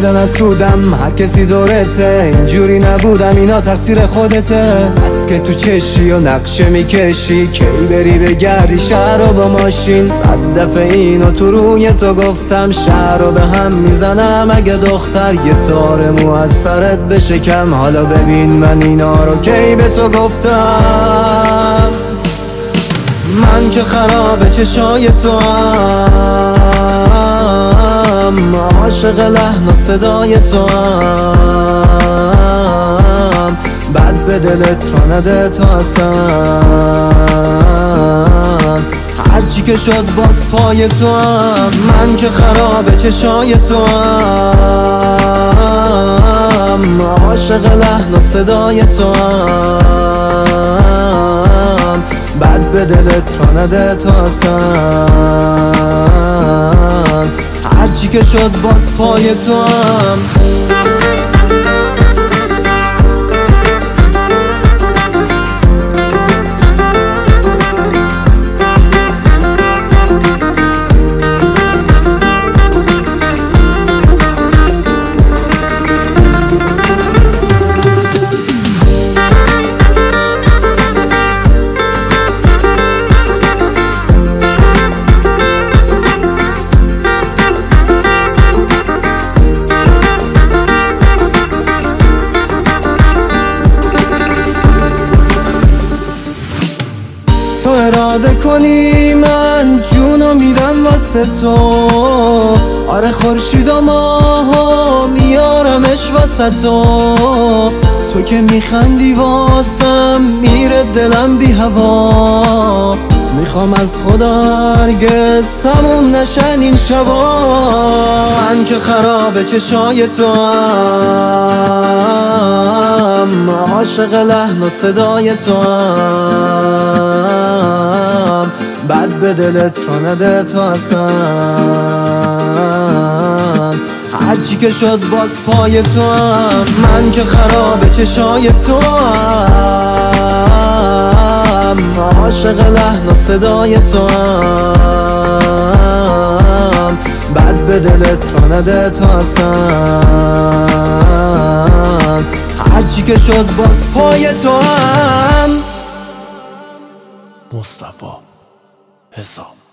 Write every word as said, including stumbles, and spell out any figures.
میدن از سودم هر کسی دورته، اینجوری نبودم اینا تقصیر خودته. بس که تو چشی و نقشه میکشی، کی بری بگردی شهر رو با ماشین. صد دفعه اینو تو روی تو گفتم، شهر رو به هم میزنم اگه دختر یه تار مو از سرت بشکم. حالا ببین من اینا رو کی به تو گفتم. من که خراب چشای تو هم، عاشق لحن و صدای تو هم، بد به دلت را نده تو اصلا. هرچی که شد باز پای تو هم. من که خراب چشای تو هم، عاشق لحن و صدای تو هم، بد به دلت را نده تو اصلا. هرچی که شد باز پای تو هم. تو اراده کنی من جونو میدم واسه تو. آره خورشید و ماهو میارمش واسه تو. تو که میخندی واسم میره دلم بی هوا. میخوام از خدا هرگز تموم نشن این شبا. من که خراب چشای تو هم، عاشق لحن و صدای تو هم، بد به دلت را نده تو اصلا. هرچی که شد باز پای تو هم. من که خراب چشای تو هم، عاشق لحن و صدای تو هم، بد به دلت را نده تو اصلا. هرچی که شد باز پای تو هم. مصطفی حسام.